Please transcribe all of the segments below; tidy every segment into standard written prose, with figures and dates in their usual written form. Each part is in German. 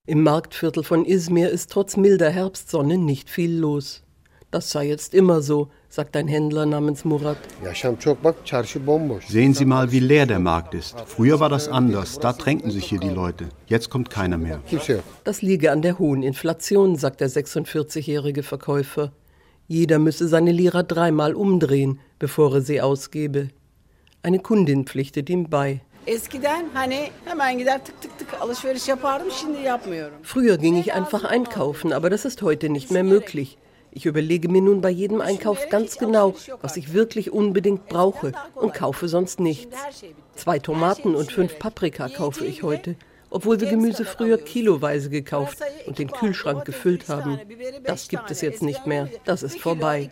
Im Marktviertel von Izmir ist trotz milder Herbstsonne nicht viel los. Das sei jetzt immer so, sagt ein Händler namens Murat. Sehen Sie mal, wie leer der Markt ist. Früher war das anders, da drängten sich hier die Leute. Jetzt kommt keiner mehr. Das liege an der hohen Inflation, sagt der 46-jährige Verkäufer. Jeder müsse seine Lira 3-mal umdrehen, bevor er sie ausgebe. Eine Kundin pflichtet ihm bei. Früher ging ich einfach einkaufen, aber das ist heute nicht mehr möglich. Ich überlege mir nun bei jedem Einkauf ganz genau, was ich wirklich unbedingt brauche und kaufe sonst nichts. 2 Tomaten und 5 Paprika kaufe ich heute, obwohl wir Gemüse früher kiloweise gekauft und den Kühlschrank gefüllt haben. Das gibt es jetzt nicht mehr, das ist vorbei.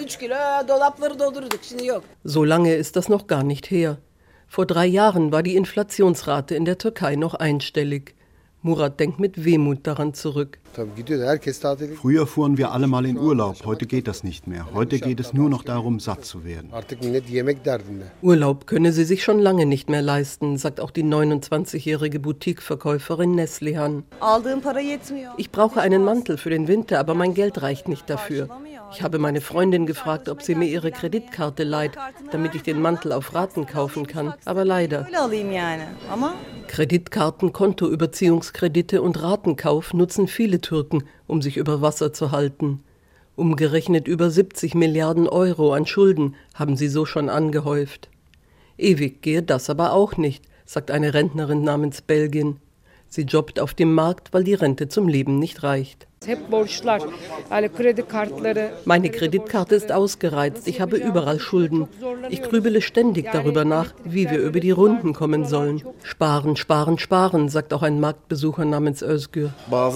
So lange ist das noch gar nicht her. Vor 3 Jahren war die Inflationsrate in der Türkei noch einstellig. Murat denkt mit Wehmut daran zurück. Früher fuhren wir alle mal in Urlaub, heute geht das nicht mehr. Heute geht es nur noch darum, satt zu werden. Urlaub könne sie sich schon lange nicht mehr leisten, sagt auch die 29-jährige Boutiqueverkäuferin Neslihan. Ich brauche einen Mantel für den Winter, aber mein Geld reicht nicht dafür. Ich habe meine Freundin gefragt, ob sie mir ihre Kreditkarte leiht, damit ich den Mantel auf Raten kaufen kann. Aber leider. Kreditkarten, Kontoüberziehungskredite und Ratenkauf nutzen viele Türken, um sich über Wasser zu halten. Umgerechnet über 70 Milliarden Euro an Schulden haben sie so schon angehäuft. Ewig gehe das aber auch nicht, sagt eine Rentnerin namens Belgin. Sie jobbt auf dem Markt, weil die Rente zum Leben nicht reicht. Meine Kreditkarte ist ausgereizt, ich habe überall Schulden. Ich grübele ständig darüber nach, wie wir über die Runden kommen sollen. Sparen, sparen, sparen, sagt auch ein Marktbesucher namens Özgür.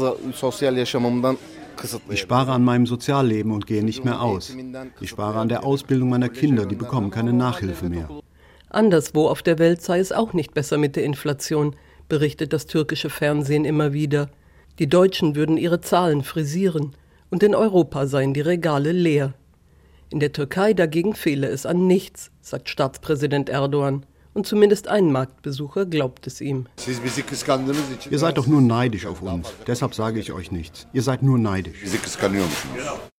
Ich spare an meinem Sozialleben und gehe nicht mehr aus. Ich spare an der Ausbildung meiner Kinder, die bekommen keine Nachhilfe mehr. Anderswo auf der Welt sei es auch nicht besser mit der Inflation, berichtet das türkische Fernsehen immer wieder. Die Deutschen würden ihre Zahlen frisieren und in Europa seien die Regale leer. In der Türkei dagegen fehle es an nichts, sagt Staatspräsident Erdogan. Und zumindest ein Marktbesucher glaubt es ihm. Ihr seid doch nur neidisch auf uns. Deshalb sage ich euch nichts. Ihr seid nur neidisch.